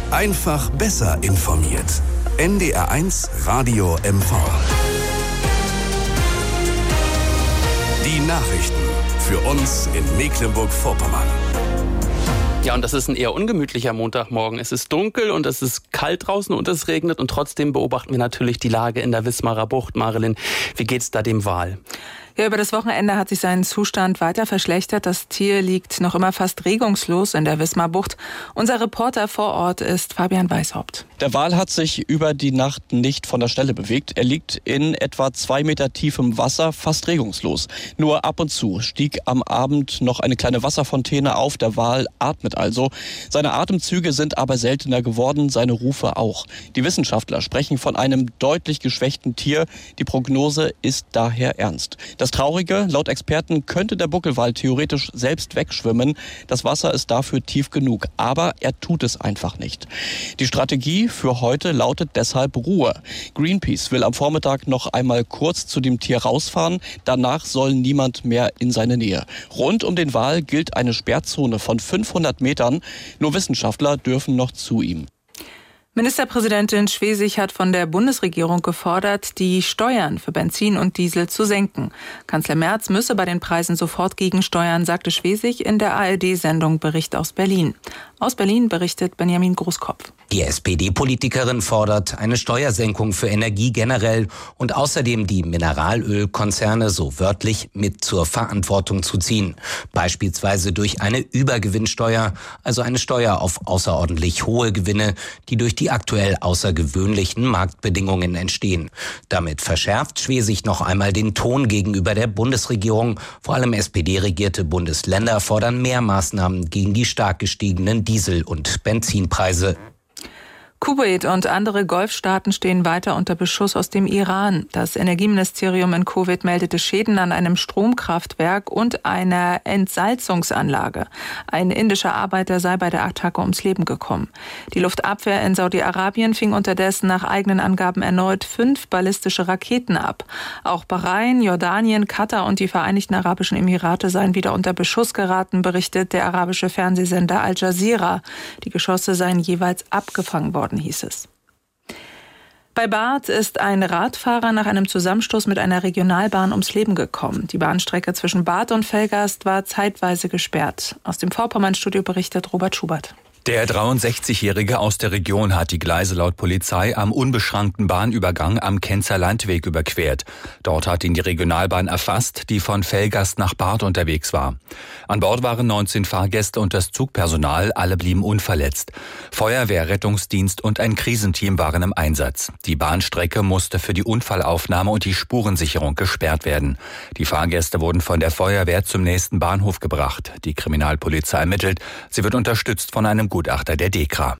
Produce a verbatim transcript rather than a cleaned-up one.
Einfach besser informiert. N D R eins Radio M V. Die Nachrichten für uns in Mecklenburg-Vorpommern. Ja, und das ist ein eher ungemütlicher Montagmorgen. Es ist dunkel und es ist kalt draußen und es regnet und trotzdem beobachten wir natürlich die Lage in der Wismarer Bucht. Marilyn, wie geht's da dem Wal? Ja, über das Wochenende hat sich sein Zustand weiter verschlechtert. Das Tier liegt noch immer fast regungslos in der Wismarbucht. Unser Reporter vor Ort ist Fabian Weishaupt. Der Wal hat sich über die Nacht nicht von der Stelle bewegt. Er liegt in etwa zwei Meter tiefem Wasser, fast regungslos. Nur ab und zu stieg am Abend noch eine kleine Wasserfontäne auf. Der Wal atmet also. Seine Atemzüge sind aber seltener geworden, seine Rufe auch. Die Wissenschaftler sprechen von einem deutlich geschwächten Tier. Die Prognose ist daher ernst. Das Traurige, laut Experten könnte der Buckelwal theoretisch selbst wegschwimmen. Das Wasser ist dafür tief genug, aber er tut es einfach nicht. Die Strategie für heute lautet deshalb Ruhe. Greenpeace will am Vormittag noch einmal kurz zu dem Tier rausfahren. Danach soll niemand mehr in seine Nähe. Rund um den Wal gilt eine Sperrzone von fünfhundert Metern. Nur Wissenschaftler dürfen noch zu ihm. Ministerpräsidentin Schwesig hat von der Bundesregierung gefordert, die Steuern für Benzin und Diesel zu senken. Kanzler Merz müsse bei den Preisen sofort gegensteuern, sagte Schwesig in der A R D-Sendung Bericht aus Berlin. Aus Berlin berichtet Benjamin Großkopf. Die S P D-Politikerin fordert eine Steuersenkung für Energie generell und außerdem die Mineralölkonzerne so wörtlich mit zur Verantwortung zu ziehen. Beispielsweise durch eine Übergewinnsteuer, also eine Steuer auf außerordentlich hohe Gewinne, die durch die aktuell außergewöhnlichen Marktbedingungen entstehen. Damit verschärft Schwesig noch einmal den Ton gegenüber der Bundesregierung. Vor allem S P D-regierte Bundesländer fordern mehr Maßnahmen gegen die stark gestiegenen Diesel- und Benzinpreise. Kuwait und andere Golfstaaten stehen weiter unter Beschuss aus dem Iran. Das Energieministerium in Kuwait meldete Schäden an einem Stromkraftwerk und einer Entsalzungsanlage. Ein indischer Arbeiter sei bei der Attacke ums Leben gekommen. Die Luftabwehr in Saudi-Arabien fing unterdessen nach eigenen Angaben erneut fünf ballistische Raketen ab. Auch Bahrain, Jordanien, Katar und die Vereinigten Arabischen Emirate seien wieder unter Beschuss geraten, berichtet der arabische Fernsehsender Al Jazeera. Die Geschosse seien jeweils abgefangen worden, hieß es. Bei Barth ist ein Radfahrer nach einem Zusammenstoß mit einer Regionalbahn ums Leben gekommen. Die Bahnstrecke zwischen Barth und Velgast war zeitweise gesperrt. Aus dem Vorpommern-Studio berichtet Robert Schubert. Der dreiundsechzigjährige aus der Region hat die Gleise laut Polizei am unbeschrankten Bahnübergang am Kenzer Landweg überquert. Dort hat ihn die Regionalbahn erfasst, die von Velgast nach Barth unterwegs war. An Bord waren neunzehn Fahrgäste und das Zugpersonal, alle blieben unverletzt. Feuerwehr, Rettungsdienst und ein Krisenteam waren im Einsatz. Die Bahnstrecke musste für die Unfallaufnahme und die Spurensicherung gesperrt werden. Die Fahrgäste wurden von der Feuerwehr zum nächsten Bahnhof gebracht. Die Kriminalpolizei ermittelt. Sie wird unterstützt von einem Gutachter der DEKRA.